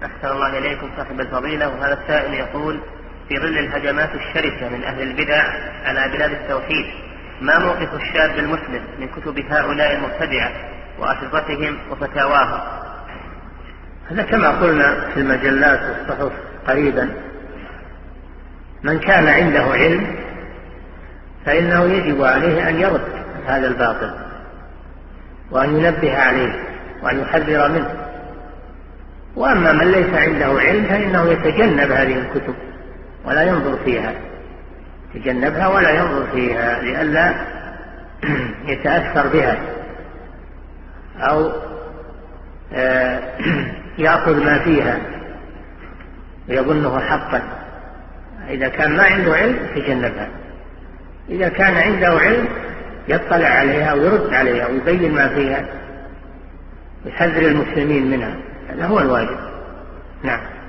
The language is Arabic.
أحسن الله إليكم صاحب الفضيلة. وهذا السائل يقول: في ظل الهجمات الشرسة من أهل البدع على بلاد التوحيد، ما موقف الشاب المسلم من كتب هؤلاء المبتدعة وأشرطتهم وفتاواهم؟ هذا كما قلنا في المجلات والصحف قريبا، من كان عنده علم فإنه يجب عليه أن يرد هذا الباطل وأن ينبه عليه وأن يحذر منه. وأما من ليس عنده علم فإنه يتجنب هذه الكتب ولا ينظر فيها، يتجنبها ولا ينظر فيها لئلا يتأثر بها أو يأخذ ما فيها ويظنه حقا. إذا كان ما عنده علم يتجنبها، إذا كان عنده علم يطلع عليها ويرد عليها ويبين ما فيها ويحذر المسلمين منها. هذا هو الواجب. نعم.